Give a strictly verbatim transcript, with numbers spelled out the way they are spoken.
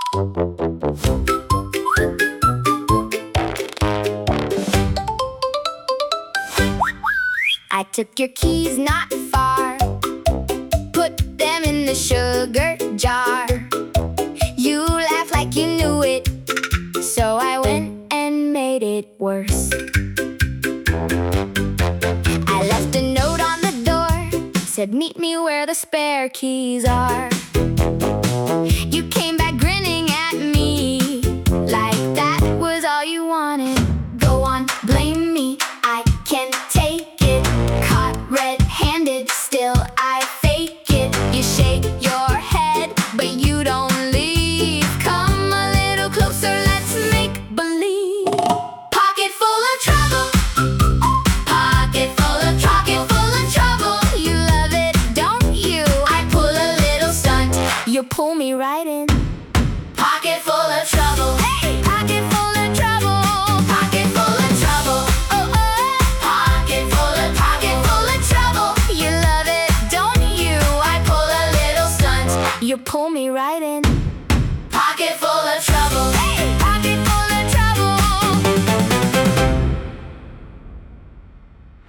I took your keys not far, put them in the sugar jar. You laughed like you knew it, so I went and made it worse. I left a note on the door, said meet me where the spare keys are. You came back grinning at me, like that was all you wanted. Go on, blame me, I can't take it. Caught red-handed, still I fake it. You shake your head, but you don't leave. Come a little closer, let's make believe. Pocket full of trouble, pocket full of pocket full of trouble. You love it, don't you? I pull a little stunt, you pull me right in. Pocket full of trouble, hey! Pocket full of trouble, pocket full of trouble. Oh oh, pocket full of pocket full of trouble. You love it, don't you? I pull a little stunt, you pull me right in. Pocket full of trouble.